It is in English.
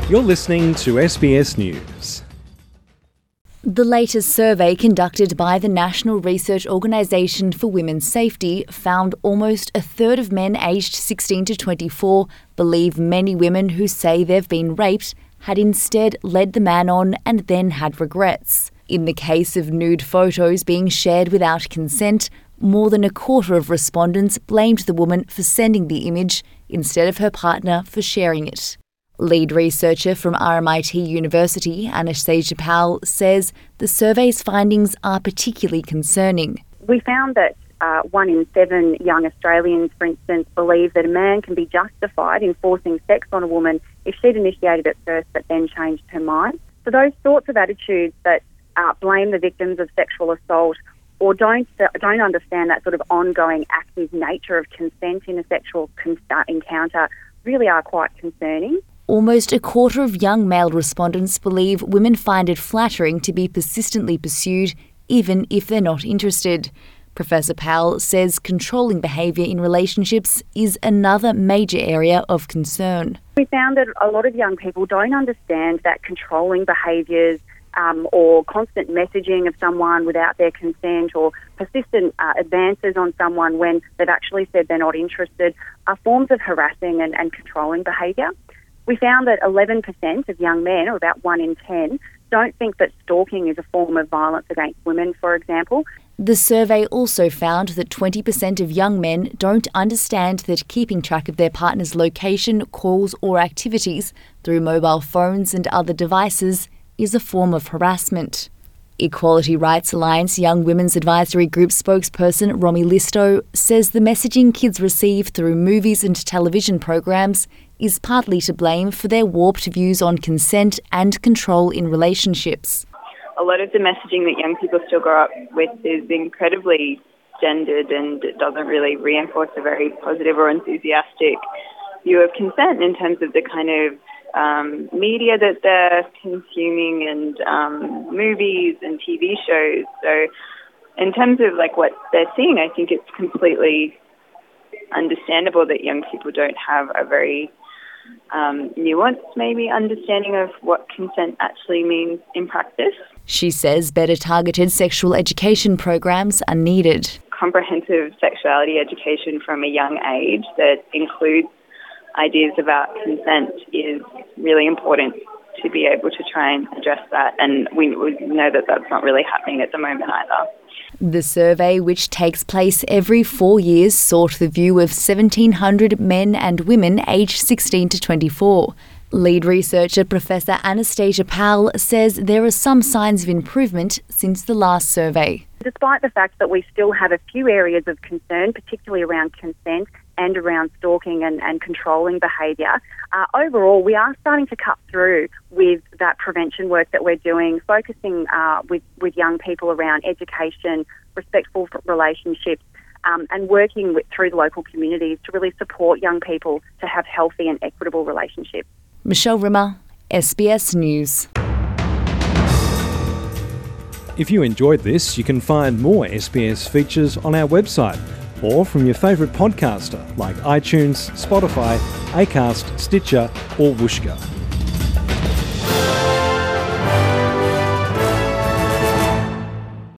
You're listening to SBS News. The latest survey conducted by the National Research Organisation for Women's Safety found almost a third of men aged 16 to 24 believe many women who say they've been raped had instead led the man on and then had regrets. In the case of nude photos being shared without consent, more than a quarter of respondents blamed the woman for sending the image instead of her partner for sharing it. Lead researcher from RMIT University, Anastasia Powell, says the survey's findings are particularly concerning. We found that 1 in 7 young Australians, for instance, believe that a man can be justified in forcing sex on a woman if she'd initiated it first but then changed her mind. So those sorts of attitudes that blame the victims of sexual assault or don't understand that sort of ongoing active nature of consent in a sexual encounter really are quite concerning. Almost a quarter of young male respondents believe women find it flattering to be persistently pursued, even if they're not interested. Professor Powell says controlling behaviour in relationships is another major area of concern. We found that a lot of young people don't understand that controlling behaviours or constant messaging of someone without their consent or persistent advances on someone when they've actually said they're not interested are forms of harassing and controlling behaviour. We found that 11% of young men, or about 1 in 10, don't think that stalking is a form of violence against women, for example. The survey also found that 20% of young men don't understand that keeping track of their partner's location, calls or activities through mobile phones and other devices is a form of harassment. Equality Rights Alliance Young Women's Advisory Group spokesperson Romy Listo says the messaging kids receive through movies and television programs is partly to blame for their warped views on consent and control in relationships. A lot of the messaging that young people still grow up with is incredibly gendered, and it doesn't really reinforce a very positive or enthusiastic view of consent in terms of the kind of media that they're consuming and movies and TV shows. So in terms of like what they're seeing, I think it's completely understandable that young people don't have a very nuanced maybe understanding of what consent actually means in practice. She says better targeted sexual education programs are needed. Comprehensive sexuality education from a young age that includes ideas about consent is really important to be able to try and address that, and we know that that's not really happening at the moment either. The survey, which takes place every 4 years, sought the view of 1,700 men and women aged 16 to 24. Lead researcher Professor Anastasia Powell says there are some signs of improvement since the last survey. Despite the fact that we still have a few areas of concern, particularly around consent and around stalking and controlling behaviour, overall we are starting to cut through with that prevention work that we're doing, focusing with young people around education, respectful relationships, and working through the local communities to really support young people to have healthy and equitable relationships. Michelle Rimmer, SBS News. If you enjoyed this, you can find more SBS features on our website or from your favourite podcaster like iTunes, Spotify, Acast, Stitcher or Whooshkaa.